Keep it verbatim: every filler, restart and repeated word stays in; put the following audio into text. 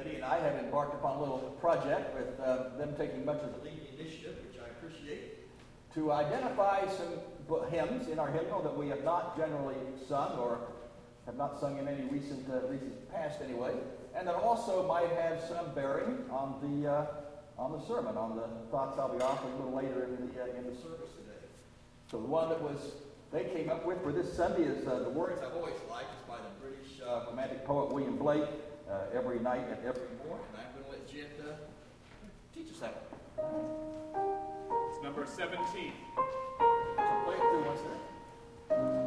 committee and I have embarked upon a little project with uh, them taking much of the lead initiative, which I appreciate, to identify some hymns in our hymnal that we have not generally sung or have not sung in any recent uh, recent past anyway, and that also might have some bearing on the uh, on the sermon, on the thoughts I'll be offering a little later in the uh, in the service today. So the one that was they came up with for this Sunday is uh, the words I've always liked. It's by the British uh, romantic poet William Blake. Uh, every night and every morning. I'm going to let Jet uh, teach us that. It's number seventeen. So play it through once there.